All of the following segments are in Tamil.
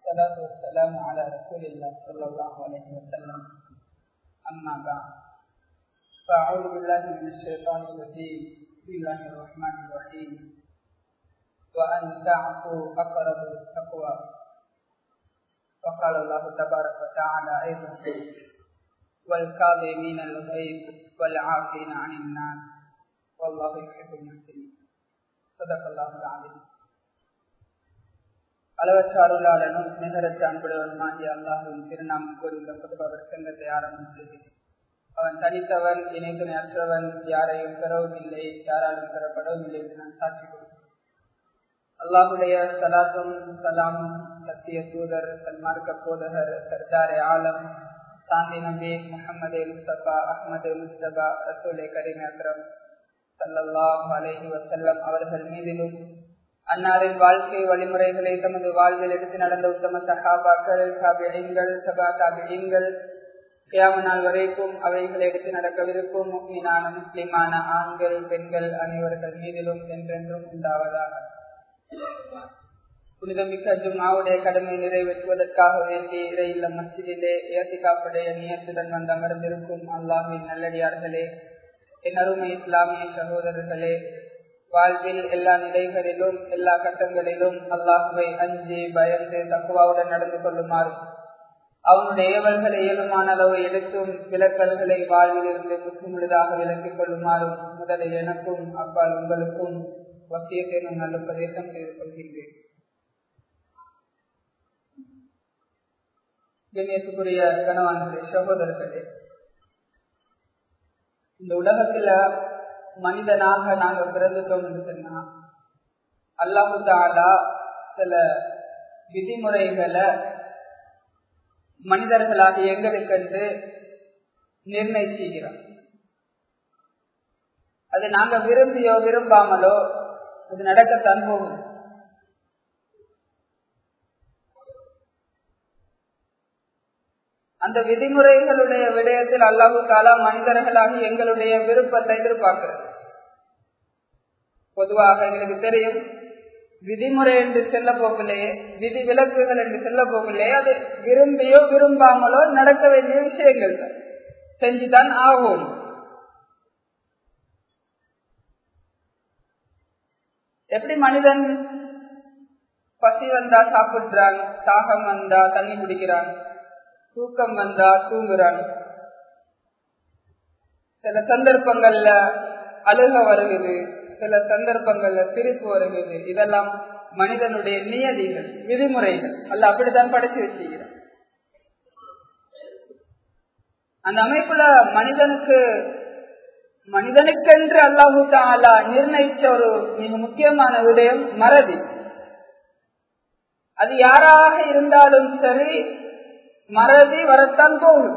والصلاة والسلام على رسول الله صلى الله عليه وسلم أما بعد فأعوذ بالله من الشيطان الرجيم بسم الله الرحمن الرحيم وأن تعفوا أقرب للتقوى وقال الله تبارك وتعالى أيضا والكاظمين الغيظ والعافين عن الناس والله يحب المحسنين صدق الله العظيم. அளவற்ற அருளாளனும் நிகரற்ற அன்புடையவனுமாகிய அல்லாஹ்வின் திருநாமம் கூறி இந்த புதுபவர் சங்கத்தை ஆரம்பம் செய்தேன். அவன் தனித்தவன், இணைத்துணை அற்றவன், யாரையும் பெறவும் இல்லை, யாராலும் பெறப்படவும் இல்லை என்று நான் சாட்சி கொடுக்கிறேன். அல்லாஹுடைய சலாத்தும் சலாமும் சத்திய தூதர், சன்மார்க்க போதகர், சர்தாரே ஆலம், சாந்தி நபி முஹம்மது முஸ்தபா அஹ்மது முஸ்தபா ரசூலே கரீம் அக்ரம் ஸல்லல்லாஹு அலைஹி வஸல்லம் அவர்கள் மீதிலும், அன்னாரின் வாழ்க்கை வழிமுறைகளை தமது வாழ்வில் எடுத்து நடந்த உத்தம சஹாபாக்கள், தாபிஈன்கள், சபா தாபிஈன்கள், கியாமத் நாள் வரைக்கும் அவைகளை எடுத்து நடக்கவிருக்கும் முஃமினான முஸ்லிமான ஆண்கள் பெண்கள் அனைவர்கள் மீதிலும் என்றென்றும் உண்டாவதாக. புனிதமிக்க ஜும்ஆவுடைய கடமை நிறைவேற்றுவதற்காக வேண்டி இறையில்ல மஸ்ஜிதிலே இஅ்திகாஃபுடைய நியத்துடன் வந்து அமர்ந்திருக்கும் அல்லாஹ்வின் நல்லடியார்களே, என் அருமை இஸ்லாமிய சகோதரர்களே, வாழ்வில் எல்லா நிலைகளிலும் எல்லா கட்டங்களிலும் அல்லாஹ்வை அஞ்சி பயந்து தக்வாவுடன் நடந்து கொள்ளுமாறும், அவனுடைய ஏவல்களை இயலுமான அளவு எடுத்தும் விலக்கல்களை வாழ்வில் இருந்து முற்றுமுழுதாக விலக்கிக் கொள்ளுமாறும் முதலில் எனக்கும் அப்பால் உங்களுக்கும் வசியத்தை நான் நல்ல பிரதேசம் செய்து கொள்கின்றேன். கண்ணியத்துக்குரிய கணவான்களே, சகோதரர்களே, இந்த உலகத்துல மனிதனாக நாங்க பிறந்துட்டோம் என்று சொன்னா அல்லாஹு தஆலா சில விதிமுறைகளை மனிதர்களாக எங்களுக்கென்று நிர்ணயிச்சுகிறார். அது நாங்க விரும்பியோ விரும்பாமலோ அது நடக்கத்தான் போகும். அந்த விதிமுறைகளுடைய விடயத்தில் அல்லாஹு தஆலா மனிதர்களாகி எங்களுடைய விருப்பத்தை எதிர்பார்க்கிறது. பொதுவாக எங்களுக்கு தெரியும், விதிமுறை என்று செல்ல போகலையே, விதி விலக்குகள் என்று செல்ல போகலையே, அது விரும்பியோ விரும்பாமலோ நடக்க வேண்டிய விஷயங்கள் செஞ்சுதான் ஆகும். எப்படி மனிதன் பசி வந்தா சாப்பிடுறான், தாகம் வந்தா தண்ணி குடிக்கிறான், தூக்கம் வந்தா தூங்குறான், சில சந்தர்ப்பங்கள்ல அழுக வருகிறது, சில சந்தர்ப்பங்கள்ல சிரிப்பு வருகிறது. இதெல்லாம் மனிதனுடைய நியதிகள், விதிமுறைகள். அல்ல அப்படித்தான் படைச்சு வச்சுக்கிறான். அந்த அமைப்புல மனிதனுக்கென்று அல்லாஹு தஆலா நிர்ணயிச்ச ஒரு மிக முக்கியமான விடயம் மறதி. அது யாராக இருந்தாலும் சரி, மறதி வரத்தான் போகுது.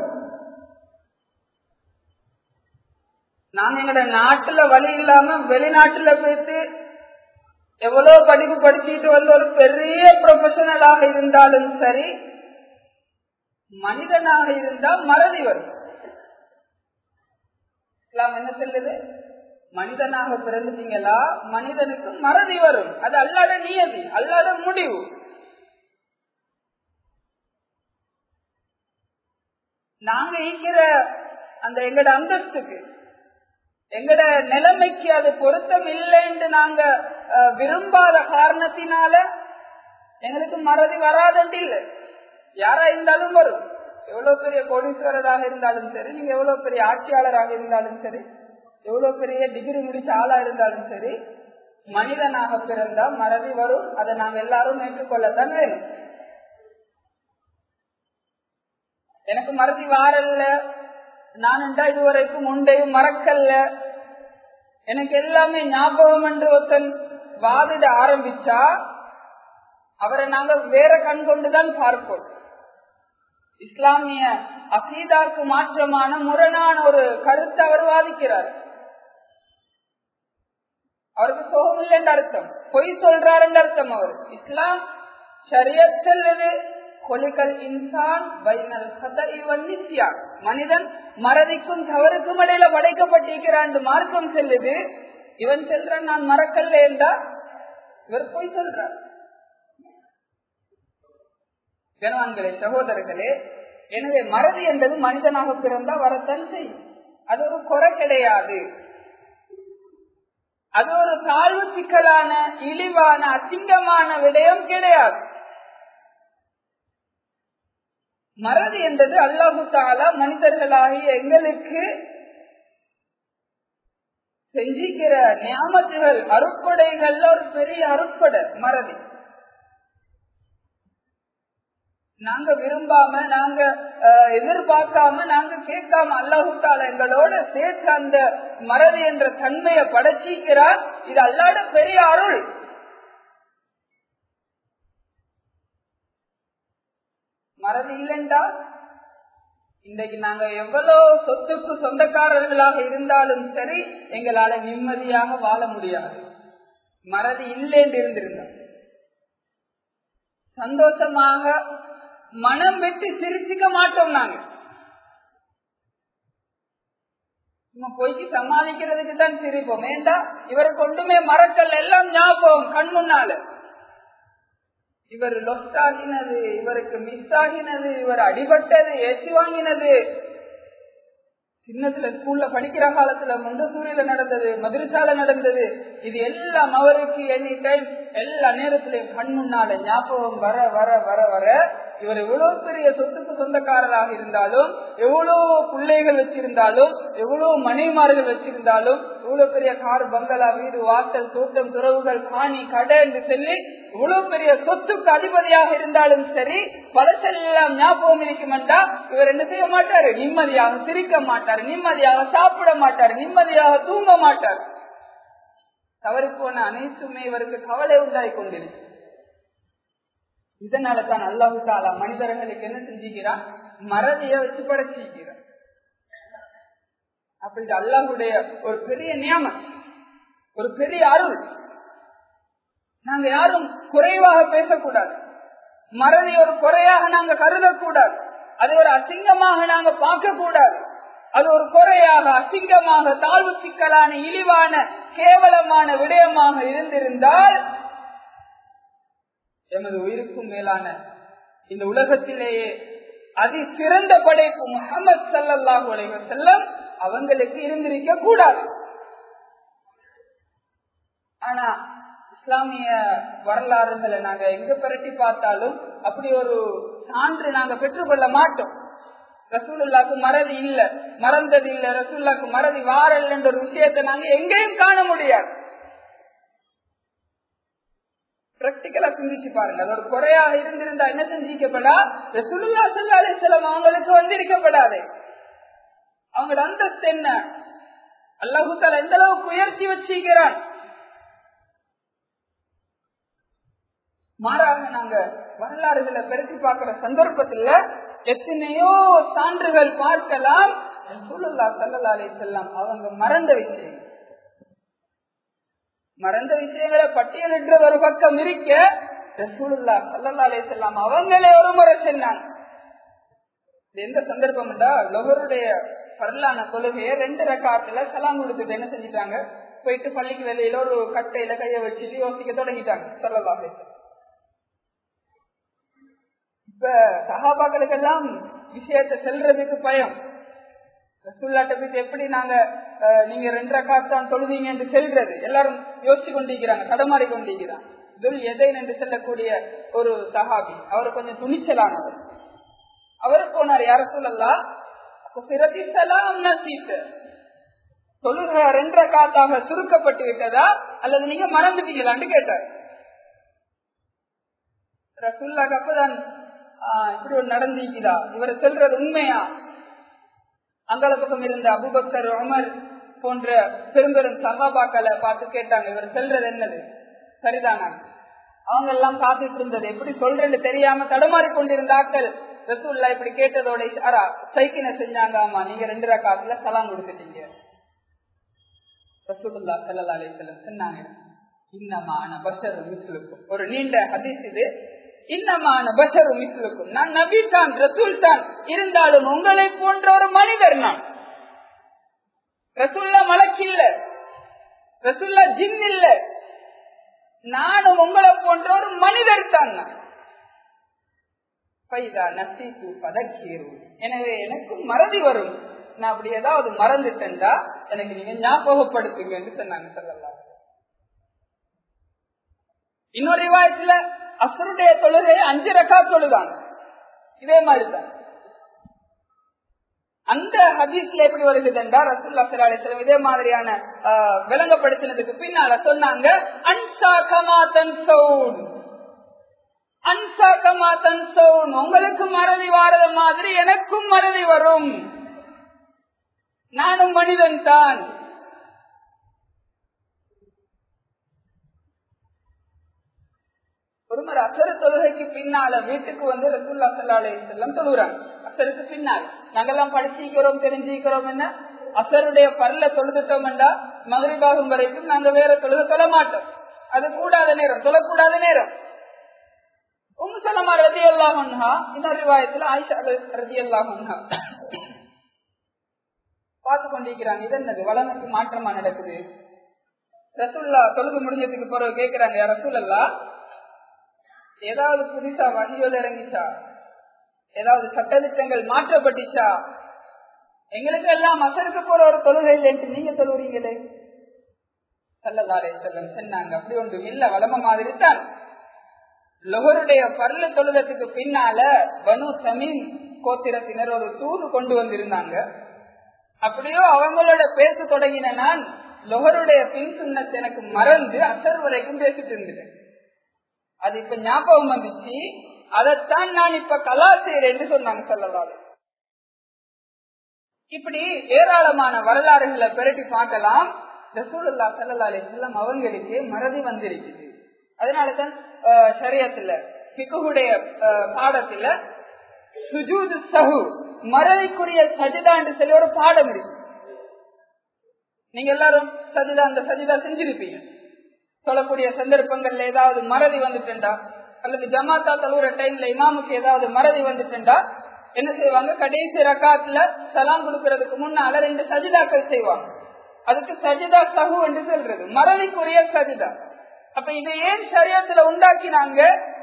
நாங்க எங்கட நாட்டுல வழி இல்லாம வெளிநாட்டுல போயிட்டு எவ்வளவு படிப்பு படிச்சுட்டு வந்து ஒரு பெரிய ப்ரொஃபஷனலாக இருந்தாலும் சரி, மனிதனாக இருந்தா மறதி வரும். இஸ்லாம் என்ன சொல்லுது? மனிதனாக பிறந்துட்டீங்களா, மனிதனுக்கு மறதி வரும். அது அல்லாத நியதி, அல்லாத முடிவு. நாங்க ஈக்கிற அந்த எங்கட அந்தஸ்துக்கு, எங்கட நிலைமைக்கு அது பொருத்தம் இல்லைன்னு நாங்க விரும்பாத காரணத்தினால எங்களுக்கு மறதி வராதண்டு இல்லை. யாரா இருந்தாலும் வரும். எவ்வளவு பெரிய கோடீஸ்வரராக இருந்தாலும் சரி, நீங்க எவ்வளவு பெரிய ஆட்சியாளராக இருந்தாலும் சரி, எவ்வளவு பெரிய டிகிரி முடிச்ச ஆளா இருந்தாலும் சரி, மனிதனாக பிறந்தா மறதி வரும். அதை நாங்க எல்லாரும் ஏற்றுக்கொள்ளத்தான் வேணும். எனக்கு மறதி வாரல்ல, நான் இதுவரைக்கும் உண்டையும் மறக்கல்ல, எனக்கு எல்லாமே ஞாபகம் என்று ஒருத்தன் வாதிட ஆரம்பிச்சா அவரை நாங்க வேற கண் கொண்டுதான் பார்ப்போம். இஸ்லாமிய அகீதாக்கு மாற்றமான முரணான ஒரு கருத்தை அவர் வாதிக்கிறார். அவருக்கு சோகம் இல்லை என்று அர்த்தம், பொய் சொல்றார் என்று அர்த்தம். அவர் இஸ்லாம் ஷரியத் சொல்லுது, மனிதன் மறதிக்கும் தவறுக்கும் இடையில படைக்கப்பட்டிருக்கிறான் மார்க்கம் செல்லுது. இவன் செல்றான் நான் மறக்கல்ல என்றா இவர் போய் சொல்றார். கணவான்களே, சகோதரர்களே, எனவே மறதி என்பது மனிதனாக பிறந்தா வரத்தான் செய்யும். அது ஒரு குறை கிடையாது. அது ஒரு தாழ்வு சிக்கலான இழிவான அசிங்கமான விடயம் கிடையாது. மறதி என்பது அல்லாஹு தஆலா மனிதர்களாகிய எங்களுக்கு செஞ்சிக்கிற நியாமத்துகள், அருட்கொடைகள் ஒரு பெரிய அருட்கொடை மறதி. நாங்க விரும்பாம, நாங்க எதிர்பார்க்காம, நாங்க கேட்காம அல்லாஹு தஆலா எங்களோட சேர்த்து அந்த மறதி என்ற தன்மையை படைச்சிக்கிறார். இது அல்லாஹ்வுட பெரிய அருள். மறதி இல்லைண்டா இன்றைக்கு நாங்க எவ்வளவு சொத்துக்கு சொந்தக்காரர்களாக இருந்தாலும் சரி, எங்களால நிம்மதியாக வாழ முடியாது. மறதி இல்லைன்னு இருந்திருந்தோம். சந்தோஷமாக மனம் விட்டு சிரிச்சுக்க மாட்டோம். நாங்க போய்க்கு சமாளிக்கிறதுக்கு தான் சிரிப்போம். ஏண்டா இவருக்கு ஒன்றுமே மறக்கல், எல்லாம் ஞாபகம் கண் முன்னால. இவர் லொஸ்ட் ஆகினது, இவருக்கு மிஸ் ஆகினது, இவர் அடிபட்டது, ஏற்றி வாங்கினது, சின்னத்துல ஸ்கூல்ல படிக்கிற காலத்துல மொண்டசூரியில நடந்தது, மதுரசால நடந்தது, இது எல்லாம் அவருக்கு எனி டைம் எல்லா நேரத்திலையும் கண் முன்னால ஞாபகம் வர வர வர வர இவர் எவ்வளவு பெரிய சொத்துக்கு சொந்தக்காரராக இருந்தாலும், எவ்வளவு பிள்ளைகள் வச்சிருந்தாலும், எவ்வளவு மனைவிமார்கள் வச்சிருந்தாலும், எவ்வளவு பெரிய கார், பங்களா, வீடு, வாசல், தோட்டம், துறவுகள், காணி, கடை என்று சொல்லி இவ்வளவு பெரிய சொத்துக்கு அதிபதியாக இருந்தாலும் சரி, பலசெல்லாம் ஞாபகம் இருக்குமெண்டா இவர் என்ன செய்ய மாட்டாரு? நிம்மதியாக சிரிக்க மாட்டார், நிம்மதியாக சாப்பிட மாட்டார், நிம்மதியாக தூங்க மாட்டார். தவறி போன அனைத்துமே இவருக்கு கவலை உண்டாகி கொண்டிருக்கு. இதனால தான் அல்லாஹு தஆலா மனிதர்களுக்கு என்ன செஞ்சுக்கிறான்? மறதியை வச்சு படைச்சிக்கிறான். அப்படி அல்லாஹ்வுடைய ஒரு பெரிய நியமம், ஒரு பெரிய அருள். நாங்க யாரும் குறைவாக பேசக்கூடாது. மறதி ஒரு குறையாக நாங்க கருதக்கூடாது. அது ஒரு அசிங்கமாக நாங்க பார்க்க கூடாது. அது ஒரு குறையாக, அசிங்கமாக, தாழ்வு சிக்கலான, இழிவான, கேவலமான விடயமாக இருந்திருந்தால் எமது உயிருக்கும் மேலான இந்த உலகத்திலேயே அதி சிறந்த படைப்பு முஹம்மது ஸல்லல்லாஹு அலைஹி வஸல்லம் அவங்களுக்கு இருந்திருக்க கூடாது. ஆனா இஸ்லாமிய வரலாறுகளை நாங்க எங்க பிரட்டி பார்த்தாலும் அப்படி ஒரு சான்று நாங்க பெற்றுக்கொள்ள மாட்டோம். ரசூலுல்லாஹ்க்கு மறதி இல்ல, மறந்தது இல்ல, ரசூலுல்லாஹ்க்கு மறதி வாரல் என்ற ஒரு விஷயத்தை நாங்க எங்கேயும் காண முடியாது. பிராக்டிகலா சிந்திச்சு பாருங்க. அது ஒரு குறையாக இருந்திருந்தா என்ன செஞ்சிக்கப்படா? ரசூலுல்லாஹி ஸல்லல்லாஹு அலைஹி வஸல்லம் அவங்களுக்கு வந்திருக்கப்படாது. அவங்களோட அந்தஸ்து என்ன? அல்லாஹ் தஆலா எந்த அளவுக்கு உயர்த்தி வச்சிருக்கிறான். மாறாக நாங்க வரலாறுகளை பெருக்கி பார்க்கிற சந்தர்ப்பத்துல எத்தனையோ சான்றுகள் பார்க்கலாம். ரசூலுல்லாஹி ஸல்லல்லாஹு அலைஹி வஸல்லம் அவங்க மறந்த விஷயங்களை பட்டியலிட்டு ஒரு பக்கம் இருக்க, ரசூலுல்லாஹி ஸல்லல்லாஹு அலைஹி வஸல்லம் அவங்களே ஒரு முறை சொன்னாங்க. எந்த சந்தர்ப்பம் லொஹருடைய பரலான தொழுகையை 2 ரக்காத்துல சலாம் கொடுத்துட்டு என்ன செஞ்சிட்டாங்க? போயிட்டு பள்ளிக்கு வெளியில ஒரு கட்டையில கைய வச்சுட்டு யோசிக்க தொடங்கிட்டாங்க ஸல்லல்லாஹு அலைஹி வஸல்லம். இப்ப சஹாபாக்களுக்கு எல்லாம் விஷயத்தை செல்றதுக்கு பயம். ரசூலுல்லாஹ்ட்ட போய் எப்படி நாங்க நீங்க 2 ரக்காத் தான் தொழுவீங்க என்று செல்றது? எல்லாரும் யோசிச்சு கொண்டிருக்கிறாங்க, தடமாறி கொண்டிருக்கிறாங்க. துல் யதைன் என்று சொல்லக்கூடிய ஒரு சஹாபி, அவர் கொஞ்சம் துணிச்சலானவர். அவர் போனார், யா ரசூலல்லாஹ் சிரத்தி ஸலாம் நஸீத், தொழுகை 2 ரக்காத்தாக சுருக்கப்பட்டு விட்டதா அல்லது நீங்க மறந்துட்டீங்களான்னு கேட்டார். ரசூலுல்லாஹ் அப்பதான் இப்படி ஒரு நடந்தீங்களா, இவர் சொல்றது உண்மையா? அங்கால பக்கம் இருந்த அபூபக்கர், உமர் போன்ற பெரும்பெரும் சஹாபாக்களை பார்த்து கேட்டாங்க, இவர் சொல்றது என்னது சரிதானா? அவங்க எல்லாம் காத்துட்டு இருந்தது, எப்படி சொல்றேன்னு தெரியாம தடமாறி கொண்டிருந்த ஆட்கள் ரசூலுல்லாஹ் இப்படி கேட்டதோட சைக்கினை செஞ்சாங்க. ஆமா, நீங்க 2 ரக்காத்துல சலாம் கொடுத்துட்டீங்க. ரசூலுல்லாஹ் ஸல்லல்லாஹு அலைஹி வஸல்லம் சொன்னாங்க, இன்னமான பஷரு மிஸ்லுக்கும். ஒரு நீண்ட ஹதீஸ் இது. இன்னமான பஷரு மிஸ்லுக்கும், நான் நபி தான், ரசூல் தான், இருந்தாலும் உங்களை போன்ற ஒரு மனிதர் நான். ரசூலுல்லாஹ் மலக்கு இல்ல, ரசூலுல்லாஹ் ஜின் இல்ல, நானும் உங்களை போன்ற ஒரு மனிதர் தான். எனவே எனக்கும் மறதி வரும். நான் அப்படி ஏதாவது மறந்துட்டேன்டா எனக்கு நீங்க ஞாபகப்படுத்துங்க என்று சொன்னாங்க ஸல்லல்லாஹு. இன்னொரு ரிவாயத்துல அஸ்ருடைய தொழுகை 5 ரக்காத் தொழுதாங்க. இதே மாதிரிதான் அந்த ஹதீஸ்ல எப்படி வருகிறது என்றால் ரசூலுல்லாஹி ஸல்லல்லாஹு அலைஹி வஸல்லம் இதே மாதிரியான விளங்கப்படுத்தினதுக்கு பின்னால சொன்னாங்க, அன்சா கமா தன்சவுன், அன்சா கமா தன்சவுன், உங்களுக்கு மறதி வாரத மாதிரி எனக்கும் மறதி வரும், நானும் மனிதன் தான். ஒருமுறை அசர் தொழுகைக்கு பின்னால வீட்டுக்கு வந்து ரசூலுல்லாஹி ஸல்லல்லாஹு அலைஹி வஸல்லம் தொழுறாங்க. அசருக்கு பின்னால் நாங்கெல்லாம் படிச்சிக்கிறோம் தெரிஞ்சுக்கிறோம், என்ன அசருடைய பரல தொழுதுட்டோம் என்றா மக்ரிபாகும் வரைக்கும் நாங்க வேற தொழுகை தொழ மாட்டோம். அது கூடாத நேரம், தொழக்கூடாத நேரம். உம்மு சலமா ரலியல்லாஹு அன்ஹா, இன்னொரு ரிவாயத்துல ஆயிஷா ரலியல்லாஹு அன்ஹா பார்த்து கொண்டிருக்கிறாங்க. இது என்னது வளமைக்கு மாற்றமா நடக்குது. ரசூலுல்லாஹ் தொழுகை முடிஞ்சதுக்கு பிறகு கேட்கிறாங்க, யா ரசூலல்லாஹ், ஏதாவது புதுசா வகையோடு இறங்கிச்சா, ஏதாவது சட்டத்திட்டங்கள் மாற்றப்பட்டுச்சா, எங்களுக்கு எல்லாம் அசருக்கு போற ஒரு தொழுகை இல்லை என்று நீங்க சொல்லுறீங்களே. ஸல்லல்லாஹு அலைஹி வஸல்லம் சொன்னாங்க, அப்படி ஒன்றும் இல்ல, வளம மாதிரி தான். லொஹருடைய பர்ல தொழுதத்துக்கு பின்னால பனு தமீம் கோத்திரத்தினர் ஒரு தூது கொண்டு வந்திருந்தாங்க. அப்படியோ அவங்களோட பேச தொடங்கின நான் லொஹருடைய பின் சுன்னத் எனக்கு மறந்து அசர் வரைக்கும் பேசிட்டு இருந்தேன். அது இப்ப ஞாபகம் வந்துச்சு, அதைத்தான் நான் இப்ப கலா செய்யறேன் என்று சொன்னாங்க ஸல்லல்லாஹு அலைஹி வஸல்லம். இப்படி ஏராளமான வரலாறுகளை பெரட்டி பார்க்கலாம். ரசூலுல்லாஹி ஸல்லல்லாஹு அலைஹி வஸல்லம் அவங்களுக்கு மறதி வந்திருக்குது. அதனாலதான் ஷரியத்துல ஃபிக்ஹுடைய பாடத்துல சுஜூது ஸஹு, மறதிக்குரிய சஜிதா என்று சொல்லி ஒரு பாடம் இருக்கு. நீங்க எல்லாரும் சஜிதா, அந்த சஜிதா செஞ்சிருப்பீங்க. சொல்லக்கூடிய சந்தர்ப்பங்கள்ல ஏதாவது மறதி வந்துட்டா, அல்லது ஜமாத்தா தழுவுற டைம்ல இமாமுக்கு ஏதாவது மறதி வந்துட்டா என்ன செய்வாங்க, கடைசி ரக்காத்துல சலாம் கொடுக்கறதுக்கு முன்னால 2 சஜிதாக்கள் செய்வாங்க. அதுக்கு சஜிதா ஸஹு என்று சொல்றது, மறதிக்குரிய சஜிதா. அப்ப இதை ஏன் ஷரியத்துல உண்டாக்கினாங்க?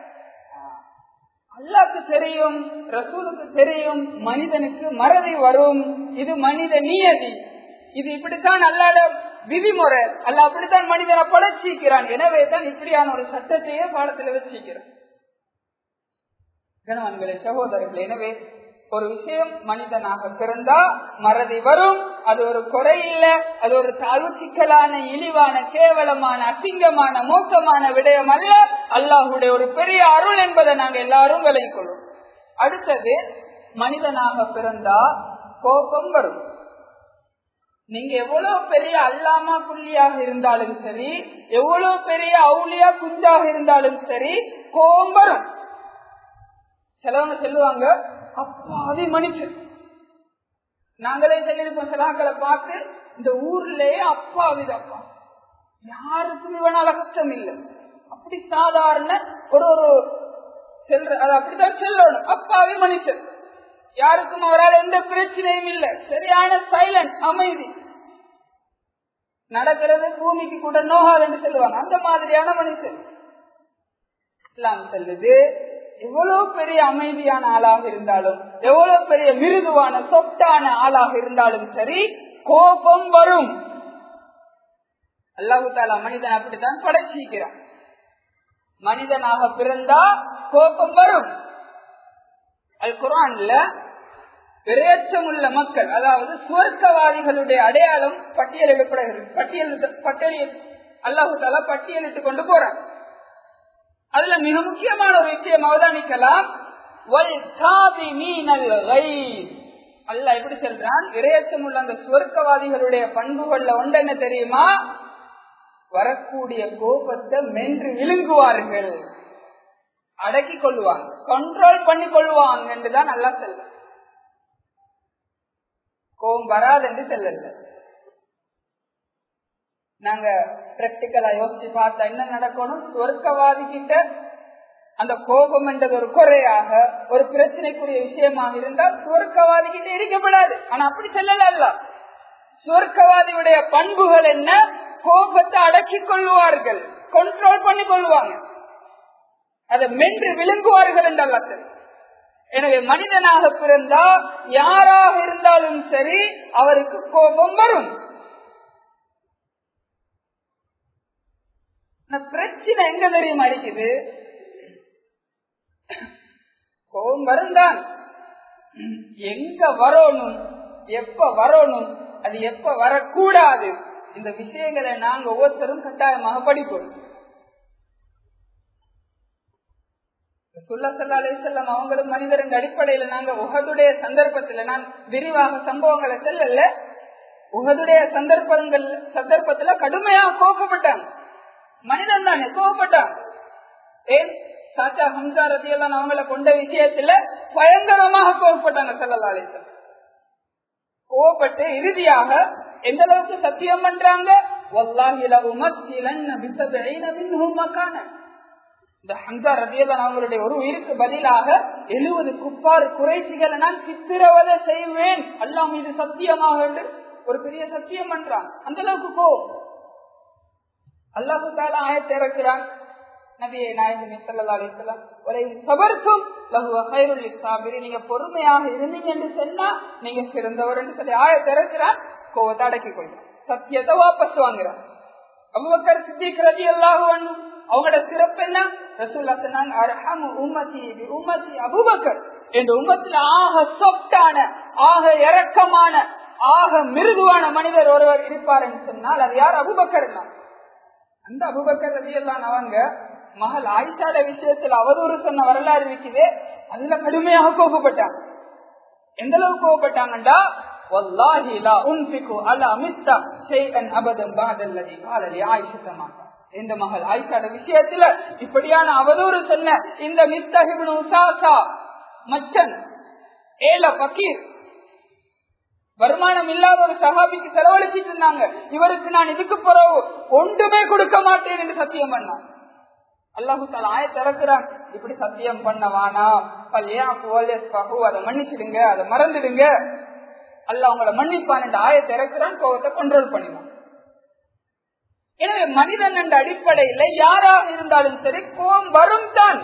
அல்லாஹ்க்கு தெரியும், ரசூலுக்கு தெரியும், மனிதனுக்கு மறதி வரும், இது மனித நியதி, இது இப்படித்தான் அல்லாஹ்ட விதிமுறை, அல்லாஹ் அப்படித்தான் மனிதனை படைச்சிக்கிறான். எனவே தான் இப்படியான ஒரு சட்டத்தையே பாடத்துல வச்சிருக்கிறான். கணவன்களே, சகோதரர்களே, எனவே ஒரு விஷயம் மனிதனாக பிறந்தா மறதி வரும். அது ஒரு குறை இல்ல, அது ஒரு தாழ்வு சிக்கலான, இழிவான, கேவலமான, அசிங்கமான, மோசமான விடயம் அல்ல. அல்லாஹுடைய ஒரு பெரிய அருள் என்பதை நாங்க எல்லாரும் விளங்கிக் கொள்வோம். அடுத்தது, மனிதனாக பிறந்தா கோபம் வரும். நீங்க எவ்வளவு பெரிய அல்லாமா புள்ளியாக இருந்தாலும் சரி, எவ்வளவு பெரிய அவுலியா குஞ்சாக இருந்தாலும் சரி, கோபம் வரும். சிலவங்க சொல்லுவாங்க, அப்பாவி மனுஷன். நாங்களே சொல்லிருப்போம், சிலாக்களை பார்த்து, இந்த ஊர்லயே அப்பாவிதப்பா, யாருக்கும் இவனால கஷ்டம் இல்லை. அப்படி சாதாரண ஒரு செல்ற, அது அப்படிதான் சொல்லணும், அப்பாவி மனுஷன், யாருக்கும் அவரால் எந்த பிரச்சனையும் இல்லை, சரியான சைலண்ட், அமைதி, நடக்கிறது பூமிக்கு கூட நோகாது என்று சொல்லுவாங்க. அந்த மாதிரியான மனுஷன். இஸ்லாம் சொல்லுது, எவ்வளவு பெரிய அமைதியான ஆளாக இருந்தாலும், எவ்வளவு பெரிய மிருதுவான சொத்தான ஆளாக இருந்தாலும் சரி, கோபம் வரும். அல்லாஹ் தஆலா மனிதன் அப்படித்தான் படைச்சிருக்கிறான். மனிதனாக பிறந்தா கோபம் வரும். அல் குர்ஆன்ல விரேச்சம் உள்ள மக்கள், அதாவது சுவர்க்கவாதிகளுடைய அடையாளம் பட்டியலிடப்படுகிறது. அல்லாஹ் தஆலா பட்டியலிட்டு கொண்டு போறான். அதுல மிக முக்கியமான ஒரு விஷயம் அவதானிக்கலாம். அல்லாஹ் எப்படி சொல்றான், விரேச்சம் உள்ள அந்த சுவர்க்கவாதிகளுடைய பண்புகள்ல ஒன்று என்ன தெரியுமா? வரக்கூடிய கோபத்தை மென்று விழுங்குவார்கள், அடக்கி கொள்வாங்க, கண்ட்ரோல் பண்ணி கொள்வாங்க என்றுதான் அல்லாஹ் சொல்ற. கோபம் வராது என்று சொல்லல. நாங்க பிராக்டிக்கலா யோசிச்சு பார்த்தா என்ன நடக்கணும்? சொர்க்கவாதி கிட்ட அந்த கோபம் என்றது ஒரு குறையாக, ஒரு பிரச்சனைக்குரிய விஷயமாக இருந்தால் சொர்க்கவாதி கிட்ட இருக்கப்படாது. ஆனா அப்படி சொல்லல. சொர்க்கவாதியுடைய பண்புகள் என்ன? கோபத்தை அடக்கிக் கொள்வார்கள், கண்ட்ரோல் பண்ணி கொள்வாங்க, அதை மென்று விழுங்குவார்கள் என்று அல்லாஹ். எனவே மனிதனாக பிறந்தா யாராக இருந்தாலும் சரி அவருக்கு கோபம் வரும். பிரச்சனை எங்க தெரியுமா இருக்குது? கோபம் வருந்தான், எங்க வரணும், எப்ப வரணும், அது எப்ப வரக்கூடாது, இந்த விஷயங்களை நாங்க ஒவ்வொருத்தரும் கட்டாயமாக படிப்போம். அவங்களும் மனிதரின் அடிப்படையில நாங்க உஹதுடைய சந்தர்ப்பத்துல, நான் விரிவாக சம்பவங்களை செல்லல, உஹதுடைய சந்தர்ப்பத்துல கடுமையாக கோபப்பட்டாங்க. மனிதன் தானே கோபப்பட்டான். ஏன் சாச்சா ஹம்சா ரலியல்லாஹு அவங்களை கொண்ட விஷயத்துல பயங்கரமாக கோபப்பட்டாங்க ஸல்லல்லாஹு அலைஹி வஸல்லம். கோபப்பட்டு இறுதியாக எந்த அளவுக்கு சத்தியம் பண்றாங்க, வல்லாஹி லா உமத்திலன்ன பிஸபஈன மின்ஹும் மகான. இந்த ஹம்சா ரலியல்லாஹு அவங்களுடைய ஒரு உயிருக்கு பதிலாக 70 குஃபார் குறைஷிகளை நான் சித்திரவதை செய்வேன் அல்லாஹ் மீது சத்தியமாக என்று ஒரு பெரிய சத்தியம் பண்றான். அந்த அளவுக்கு கோபம். அல்லாஹ் தஆலா ஆயத்தை இறக்குறான், நபியே நாயகமே ஸல்லல்லாஹு அலைஹி வஸல்லம், வலைன் சபர்தும் லஹுவ கைருல் லிஸ்ஸாபிரீன், நீங்க பொறுமையாக இருந்தீங்க என்று சொன்னா நீங்க சிறந்தவர் என்று சொல்லி ஆயத்தை இறக்குறான். கோவத்தை அடக்கிக் கொள்றான், சத்தியத்தை வாபஸ் வாங்குறான். அபூபக்கர் சித்திக் ரலியல்லாஹு அன்ஹு அவங்களோட சிறப்பு என்ன? ரசூலுல்லாஹ் சொன்னாங்க, அர்ஹமு உம்மதி பி உம்மதி அபூபக்கர், இந்த உம்மத்துல ஆக சொப்டான, ஆக இரக்கமான, ஆக மிருதுவான மனிதர் ஒருவர் இருப்பார் என்று சொன்னால் அது யார்? அபூபக்கர் தான். அந்த அபூபக்கர் ரலியல்லாஹு அவங்க மகள் ஆயிஷாட விஷயத்துல அவதூறு சொன்ன வரலாறு இருக்குது, அதுல கடுமையாக கோபப்பட்டாங்க. எந்த அளவுக்கு கோபப்பட்டாங்கண்டா, வல்லாஹி லா உன்ஃபிகு அலா மிஸ்ஸா ஷைஅன் அபதன் பஅதல்லதி கால லி ஆயிஷா மா. இந்த மகள் ஆயிஷாட விஷயத்துல இப்படியான அவதூறு சொன்ன இந்த மிஸ்தஹ் இப்னு உஸாஸா மச்சன், ஏல ஃபகீர், வருமானம் இல்லாத ஒரு சஹாபிக்கு செலவழிச்சிட்டு இருந்தாங்க, இவருக்கு நான் இதுக்கு பிறகு ஒன்றுமே கொடுக்க மாட்டேன் என்று சத்தியம் பண்ணான். அல்லாஹு தஆலா ஆயத்தை இறக்குறான், இப்படி சத்தியம் பண்ணவானா, அதை மன்னிச்சிடுங்க, அதை மறந்துடுங்க, அல்லாஹ் உங்களை மன்னிப்பான் என்ற ஆயத்தை இறக்குறான். கோபத்தை கண்ட்ரோல் பண்ணினான். எனவே மனிதன் என்ற அடிப்படையில யாராக இருந்தாலும் சரி கோபம் வரும் தான்.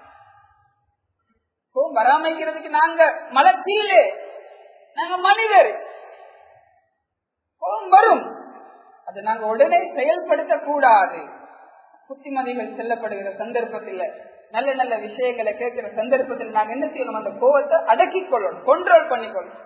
கோபம் வராமைக்கிறதுக்கு நாங்க மலத்தீலே, நாங்க மனிதர், கோபம் வரும், அதை நாங்க உடனே செயல்படுத்த கூடாது. புத்திமதிகள் செல்லப்படுகிற சந்தர்ப்பத்தில், நல்ல நல்ல விஷயங்களை கேட்கிற சந்தர்ப்பத்தில் நாங்க என்ன செய்யணும்? அந்த கோபத்தை அடக்கிக் கொள்ளணும், கண்ட்ரோல் பண்ணிக்கொள்ளணும்.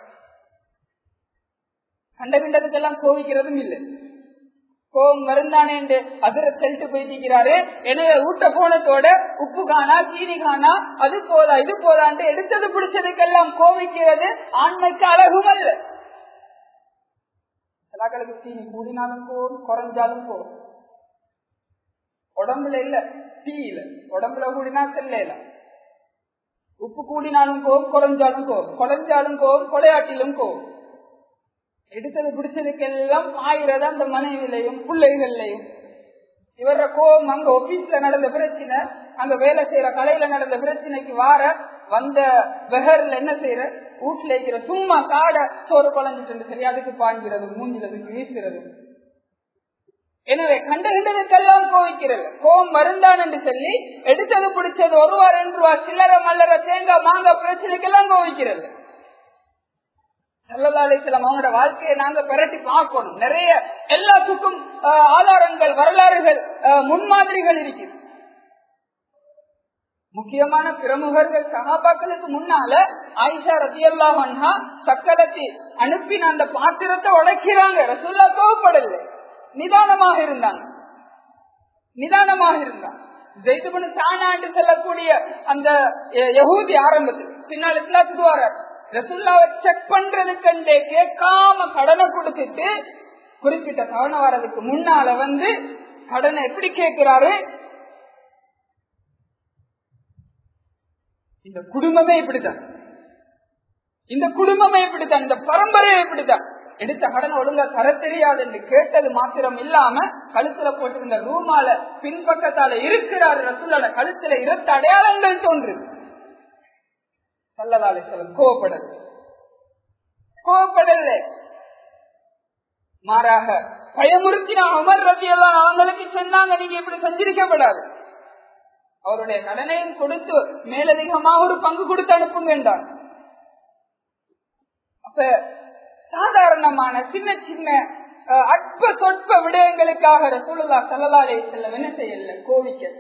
கண்டதுக்கெல்லாம் கோவிக்கிறதும் இல்லை. கோபம் வருந்தானே என்று அதிர செலுத்து போயிட்டிருக்கிறாரு, எனவே ஊட்ட போனத்தோட உப்பு காணா, சீனி காணா, அது போதா இது போதான்ட்டு எடுத்தது பிடிச்சதுக்கெல்லாம் கோவிக்கிறது ஆண்மைக்கு அழகும் அல்ல. சிலாக்களுக்கு சீனி கூடினாலும் கோவம், குறைஞ்சாலும் கோவம். உடம்புல இல்ல, தீயில, உடம்புல கூடினா செல்ல, உப்பு கூடினாலும் கோவம், குறைஞ்சாலும் கோவம், குறைஞ்சாலும் கோவம், கொலையாட்டிலும் கோவம். எடுத்தது பிடிச்சதுக்கெல்லாம் ஆயிரது அந்த மனைவிலையும் பிள்ளைகள்லையும். இவர கோபம் அங்க ஆபீஸ்ல நடந்த பிரச்சனை, அங்க வேலை செய்யற கலையில நடந்த பிரச்சனைக்கு வந்த வெகர்ல என்ன செய்யற, வீட்டுல இருக்கிற சும்மா காடை சோறு குழஞ்சிட்டு சரி அதுக்கு பாஞ்சிறது, மூஞ்சிறதுக்கு வீசுறது. எனவே கண்டதுக்கெல்லாம் கோவிக்கிறது. கோபம் மருந்தான் என்று சொல்லி எடுத்தது பிடிச்சது 1 ரூபா 2 ரூபா சில்லறை மல்லற தேங்காய் மாங்காய் பிரச்சனைக்கெல்லாம் கோவிக்கிறது. ஸல்லல்லாஹு அலைஹி வஸல்லம் அவங்களோட வாழ்க்கையை நாங்க பிரட்டி பார்க்கணும். நிறைய எல்லாத்துக்கும் ஆதாரங்கள், வரலாறுகள், முன்மாதிரிகள் இருக்கு. முக்கியமான பிரமுகர்கள் சஹாபாக்களுக்கு முன்னால ஆயிஷா ரலியல்லாஹு அன்ஹா சக்கரத்தை அனுப்பின அந்த பாத்திரத்தை உடைக்கிறாங்க. ரசூலுல்லாஹ் கோபப்படல, நிதானமாக இருந்தாங்க. ஸைத் இப்னு சானா என்று சொல்லக்கூடிய அந்த யஹூதி ஆரம்பத்தில் பின்னால் இஸ்லாத்துக்கு வரார். ரசூலுல்லாஹ்வை செக் பண்றதுக்கண்டே கேட்காம கடனை கொடுத்துட்டு குறிப்பிட்ட தவணை வர்றதுக்கு முன்னால கடனை எப்படி கேட்கிறாரு? இந்த குடும்பமே இப்படித்தான், இந்த பரம்பரையே இப்படித்தான். எடுத்த கடனை ஒழுங்கா தர தெரியாது என்று கேட்டது மாத்திரம் இல்லாம கழுத்துல போட்டிருந்த ரூமால பின்பக்கத்தால இருக்கிறாரு. ரசூலுல்லாஹ் கழுத்துல 2 அடையாளங்கள் தோன்றுது. ஸல்லல்லாஹு அலைஹி வஸல்லம் கோபப்படல, மாறாக பயமுறுத்தின உமர் ரலியல்லாஹு அவங்களுக்கு சொன்னாங்க, நீங்க இப்படி செஞ்சிருக்கப்படாது. அவருடைய கடனையும் கொடுத்து மேலதிகமாக ஒரு பங்கு கொடுத்து அனுப்புங்க என்றார். அப்ப சாதாரணமான சின்ன சின்ன அற்ப சொற்ப விடயங்களுக்காக ரசூலுல்லாஹி ஸல்லல்லாஹு அலைஹி வஸல்லம் என்ன செய்யல, கோவிக்கல.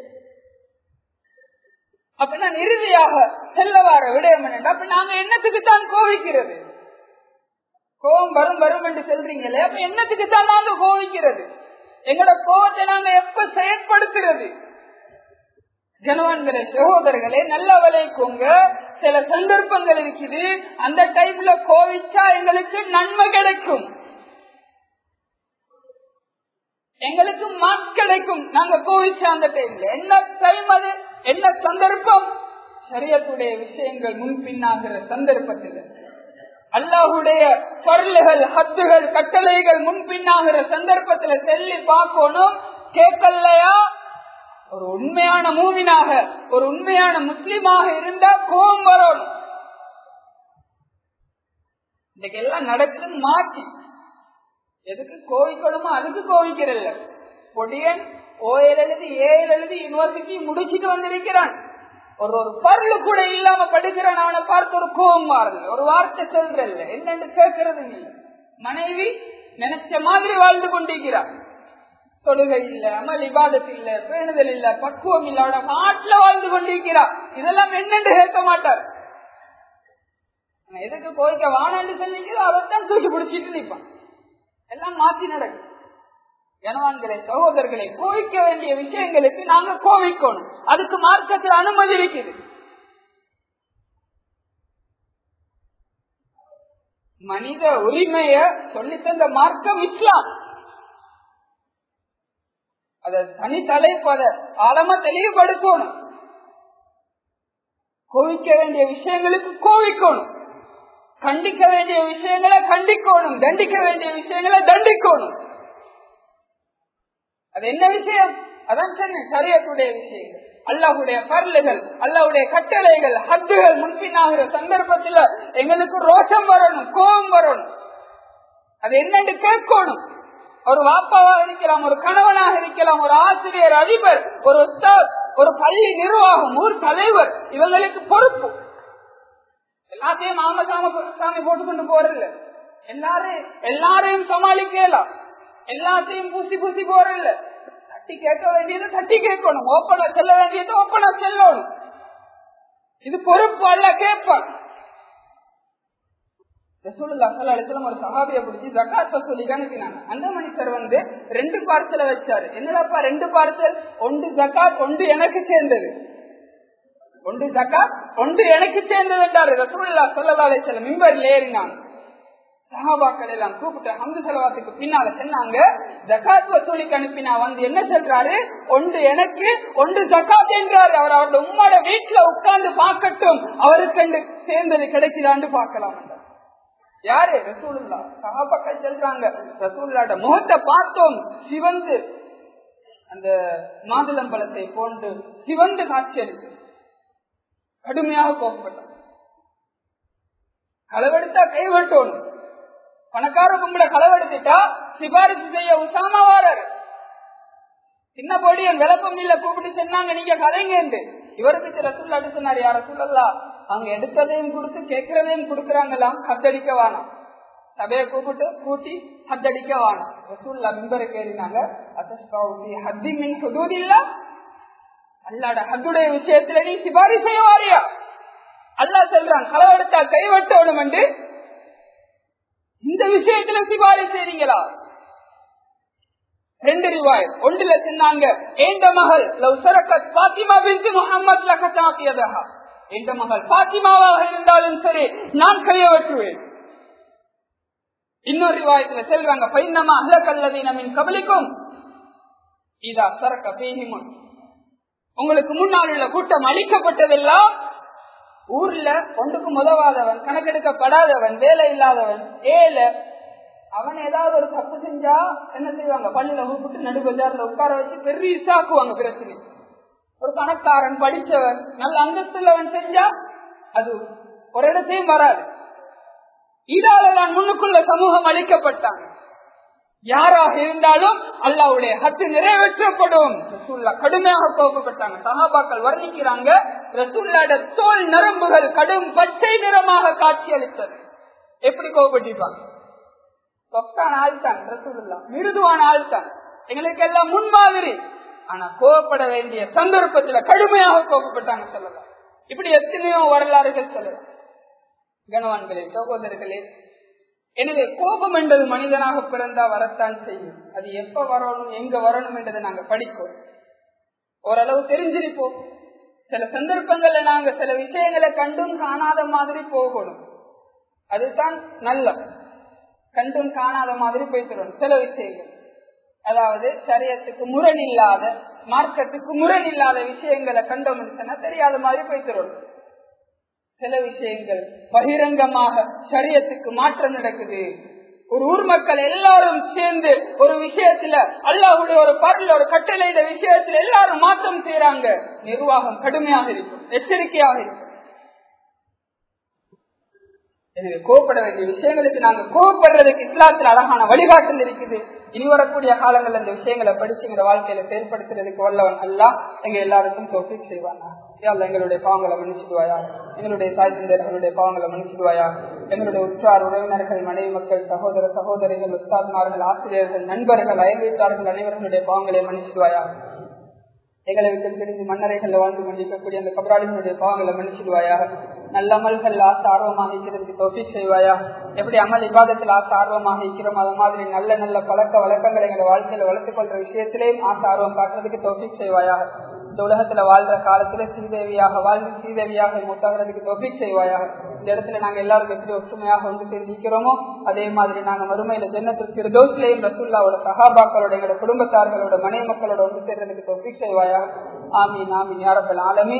அப்ப நான் இறுதியாக செல்ல வார விடயம் என்ன, அப்ப நாங்க என்னத்துக்கு தான் கோவிக்கிறது? கோபம் வரும் வரும் என்று சொல்றீங்களே, அப்ப என்னத்துக்கு தான் நாங்க கோவிக்கிறது? எங்களோட கோபத்தை நாங்க எப்ப செயற்படுத்துறது? ஜனவான்களே, சகோதரர்களே, நல்ல விளைக்குங்க. சில சந்தர்ப்பங்கள் இருக்குது, அந்த டைம்ல கோவிச்சா எங்களுக்கு நன்மை கிடைக்கும், எங்களுக்கு மார்க் கிடைக்கும். நாங்க கோவிச்சா அந்த டைம்ல என்ன டைம், அது என்ன சந்தர்ப்பம்? ஷரியத்துடைய விஷயங்கள் முன்பின்னாகிற சந்தர்ப்பத்தில், அல்லாஹுடைய பர்லுகள் ஹத்துகள் கட்டளைகள் முன்பின்னாகிற சந்தர்ப்பத்துல சொல்லி பார்க்கணும். கேட்கலையா? ஒரு உண்மையான மூமினாக, ஒரு உண்மையான முஸ்லிமாக இருந்தா கோபம் வரணும். இன்னைக்கு எல்லாம் நடக்குது மாற்றி, எதுக்கு கோவிக்கணுமோ அதுக்கு கோவிக்கிறல்ல. பொடியன் ஓஎல் எழுதி ஏஎல் எழுதி யூனிவர்சிட்டி முடிச்சுட்டு வந்திருக்கிறான், ஒரு பர்லு கூட இல்லாம படிக்கிறான். அவனை பார்த்து ஒரு கோபம் மாறல, ஒரு வார்த்தை சொல்றல்ல, என்னன்னு கேட்கறது இல்லை. மனைவி நினைச்ச மாதிரி வாழ்ந்து கொண்டிருக்கிறான், தொழுகை இல்ல, அமல் இபாதத் இல்ல, பேணுதல் இல்ல, பக்குவம் இல்ல, அவட நாட்டுல வாழ்ந்து கொண்டிருக்கிறார். இதெல்லாம் என்னென்று கேட்க மாட்டார். எதுக்கு கோவிக்க வானான்னு சொல்லிக்கிறோ அதைத்தான் தூக்கி பிடிச்சிட்டு நிற்பான். எல்லாம் மாற்றி நடக்கும். கனவான்களே, சகோதரர்களை, கோவிக்க வேண்டிய விஷயங்களுக்கு நாங்க கோவிக்கணும். அதுக்கு மார்க்கத்தில் அனுமதி இருக்குது. மனித உரிமைய சொல்லி தந்த மார்க்கம் இஸ்லாம். அத தனி தலைப்பத ஆழமா தெளிவுபடுத்தணும். கோவிக்க வேண்டிய விஷயங்களுக்கு கோவிக்கணும், கண்டிக்க வேண்டிய விஷயங்களை கண்டிக்கணும், தண்டிக்க வேண்டிய விஷயங்களை தண்டிக்கணும். அது என்ன விஷயம்? அதான் சொன்னேன், ஷரியத்துடைய விஷயங்கள், அல்லாஹ்வுடைய பர்லுகள், அல்லாஹ்வுடைய கட்டளைகள், ஹத்துகள் முன்பின்னாகிற சந்தர்ப்பத்தில் எங்களுக்கு ரோஷம் வரணும், கோபம் வரணும். அது என்னன்னு கேட்கணும். ஒரு வாப்பாவாக இருக்கலாம், ஒரு கணவனாக இருக்கலாம், ஒரு ஆசிரியர், அதிபர், ஒரு உஸ்தாத், ஒரு பள்ளி நிர்வாகம், ஊர் தலைவர், இவங்களுக்கு பொறுப்பு. எல்லாத்தையும் சாமி போட்டுக்கொண்டு போறதில்ல, எல்லாரையும் சமாளிக்கலாம், எல்லாத்தையும் பூசி பூசி போறதில்ல. தட்டி கேட்க வேண்டியது தட்டி கேட்கணும், ஓப்பனா செல்ல வேண்டியது ஓப்பனா செல்லணும். இது பொறுப்பு அல்ல, கேட்பான். ரசூலுல்லாஹி ஸல்லல்லாஹு அலைஹி வஸல்லம் ஒரு சஹாபியை பிடிச்சி ஜகாத் வசூலிக்கு அனுப்பினாங்க. அந்த மனுஷர் 2 பார்சலை வச்சாரு. என்னடாப்பா 2 பார்சல்? ஒன்று ஜகாத், ஒன்று எனக்கு சேர்ந்தது. ஒன்று ஜகாத், ஒன்று எனக்கு சேர்ந்தது என்றாரு. ரசூலுல்லாஹி ஸல்லல்லாஹு அலைஹி வஸல்லம் மிம்பர்ல ஏறினாங்க. சஹாபாக்கள் எல்லாம் கூப்பிட்டு ஹம்து ஸலவாத்துக்கு பின்னால சொன்னாங்க, ஜகாத் வசூலிக்கு அனுப்பினா என்ன சொல்றாரு? ஒன்று எனக்கு, ஒன்று ஜகாத் என்றாரு. அவர் அவருடைய உம்மோட வீட்டுல உட்கார்ந்து பார்க்கட்டும், அவருக்கு சேர்ந்தது கிடைக்குதான்னு பார்க்கலாம். யாரு? ரசூலுல்லாஹ். சஹாபாக்கள் சொல்றாங்க, ரசூலுல்லாஹ்ட முகத்தை பார்த்தோம், சிவந்து, அந்த மாதுளம்பழத்தை போன்று சிவந்து காட்சியளித்து கடுமையாக கோபப்பட்டார். களவெடுத்தா கைவட்டோம். பணக்கார கும்பல களவெடுத்துட்டா சிபாரிசு செய்ய உசாமா வாரர். சின்ன பொடியன் விளப்பம் இல்ல கூப்பிட்டு சொன்னாங்க, நீங்க கதைங்க. இவருக்கு ரசூலுல்லாஹ் சொன்னார், யார் ரசூலுல்லாஹ், அவங்க எடுத்ததையும் கொடுத்து கேட்கறதையும் கொடுக்கறாங்களாம், ஹத்தடிக்க வேணாம். சபையை கூப்பிட்டு கூட்டி ஹத்தடிக்க வேணாம். ரசூலுல்லாஹ் மிம்பருக்கு ஏறினாங்க, அல்லாஹ்வுடைய ஹத்துடைய விஷயத்துல நீ சிபாரிசு செய்ய வாரியா? அல்லாஹ் சொல்றான், களவெடுத்தா கைவட்டோடும் என்று, இந்த விஷயத்துல சிபாரிசு செய்றீங்களா? 2 ரிவாயத். ஒன்றுல சொன்னாங்க, எந்த மகள் பாத்திமா பின்த் முஹம்மத் லகதாத்தியதஹா, எந்த மகள் பாத்திமாவாக இருந்தாலும் சரி நான் கையை வெட்டுவேன். இன்னொரு ரிவாயத்துல சொல்றாங்க, பைன்னமா அஹ்லகல்லதீன மின் கப்லிக்கும் இதா சரக ஃபீஹிம், உங்களுக்கு முன்னால் உள்ள கூட்டம் அழிக்கப்பட்டதெல்லாம் ஊர்ல ஒன்றுக்கு உதவாதவன், கணக்கெடுக்கப்படாதவன், வேலை இல்லாதவன், ஏழை, அவன் ஏதாவது ஒரு தப்பு செஞ்சா என்ன செய்வாங்க? பள்ளியில கூப்பிட்டு நடுபஜார்ல உட்கார வச்சு பெரிய இசாக்குவாங்க பிரச்சனை. ஒரு பணக்காரன், படிச்சவன், நல்ல அந்தஸ்துள்ளவன் செஞ்சா அது ஒரு இடத்தையும் வராது. இதாலதான் முன்னுக்குள்ள சமூகம் அழிக்கப்பட்டாங்க. யாராக இருந்தாலும் அல்லாஹ்வுடைய ஹக்கு நிறைவேற்றப்படும். ரசூலுல்லாஹ் கடுமையாக கோபப்பட்டாங்க. சஹாபாக்கள் வர்ணிக்கிறாங்க, ரசூலுல்லாஹ்வுடைய தோல் நரம்புகள் கடும் பச்சை நிறமாக காட்சி அளித்தது. எப்படி கோபப்பட்டிருப்பாங்க? சொத்தான ஆள் தான் ரசூலுல்லாஹ், மிருதுவான ஆள் தான், எங்களுக்கு எல்லாம் முன்மாதிரி. ஆனா கோபப்பட வேண்டிய சந்தர்ப்பத்துல கடுமையாக கோபப்பட்டாங்க சொல்லலாம். இப்படி எத்தனையோ வரலாறுகள் சொல்லலாம். கணவான்களே, சகோதரர்களே, எனவே கோபம் என்றது மனிதனாக பிறந்தா வரத்தான் செய்யும். அது எப்ப வரணும், எங்க வரணும் என்றதை நாங்க படிப்போம், ஓரளவு தெரிஞ்சிருப்போம். சில சந்தர்ப்பங்கள்ல நாங்க சில விஷயங்களை கண்டும் காணாத மாதிரி போகணும். அதுதான் நல்ல. கண்டும் காணாத மாதிரி போய்த்தரும் சில விஷயங்கள், அதாவது சரியத்துக்கு முரண் இல்லாத, மார்க்கத்துக்கு முரண் இல்லாத விஷயங்களை கண்டோம் தெரியாத மாதிரி போய்த்தரும். சில விஷயங்கள் பகிரங்கமாக ஷரியத்துக்கு மாற்றம் நடக்குது. ஒரு ஊர் மக்கள் எல்லாரும் சேர்ந்து ஒரு விஷயத்துல அல்லாஹ்வுடைய ஒரு பரல் ஒரு கட்டளை விஷயத்துல எல்லாரும் மாற்றம் செய்யறாங்க. நிர்வாகம் கடுமையாக இருக்கும், எச்சரிக்கையாக இருக்கும். எனவே கோபப்பட வேண்டிய விஷயங்களுக்கு நாங்க கோபப்படுறதுக்கு இஸ்லாத்துல அழகான வழிகாட்டல் இருக்குது. இனி வரக்கூடிய காலங்கள் அந்த விஷயங்களை படிச்சுங்கிற வாழ்க்கையில செயல்படுத்துறதுக்கு வல்லவன் அல்லாஹ் எங்க எல்லாருக்கும் தௌஃபீக் செய்வானா. எங்களுடைய பாவங்களை மன்னிச்சிடுவாயா, எங்களுடைய தாய் தந்தையர்களுடைய பாவங்களை மன்னிச்சிடுவாயா, எங்களுடைய உற்றார் உறவினர்கள், மனைவி மக்கள், சகோதர சகோதரிகள், உஸ்தாத்மார்கள், ஆசிரியர்கள், நண்பர்கள், அயல் வீட்டார்கள் அனைவர்களுடைய பாவங்களை மன்னிச்சிடுவாயா. எங்களை விட்டு பிரிந்து மன்னரைகள் வாழ்ந்து கொண்டிருக்கக்கூடிய அந்த கபராளிகளுடைய பாவங்களை மன்னிச்சிடுவாயா. நல்ல அமல்கள் ஆசை ஆர்வமாக இருக்கிறதுக்கு தௌஃபீக் செய்வாயா. எப்படி அமல் இபாதத்தில் ஆசை ஆர்வமாக இருக்கிறோம், அது மாதிரி நல்ல நல்ல பழக்க வழக்கங்களை எங்களை வாழ்க்கையில வளர்த்துக் கொள்ற விஷயத்திலேயும் ஆசை ஆர்வம் காட்டுறதுக்கு தௌஃபீக் செய்வாயா. இந்த உலகத்துல வாழ்ற காலத்துல ஸ்ரீதேவியாக வாழ்ந்து ஸ்ரீதேவியாக மூத்தாகிறதுக்கு தௌஃபீக் செய்வாயா. இந்த இடத்துல நாங்க எல்லாரும் எப்படி ஒற்றுமையாக ஒன்று சேர்ந்திருக்கிறோமோ அதே மாதிரி நாங்க மறுமையில ஜன்னத்துல் ஃபிர்தௌஸ்லயும் ரசூலுல்லாஹ்வோட சஹாபாக்களோட, எங்களோட குடும்பத்தார்களோட, மனைவி மக்களோட ஒன்று சேர்றதுக்கு தௌஃபீக் செய்வாயா. ஆமீன் ஆமீன் யா ரப்பல் ஆலமீன்.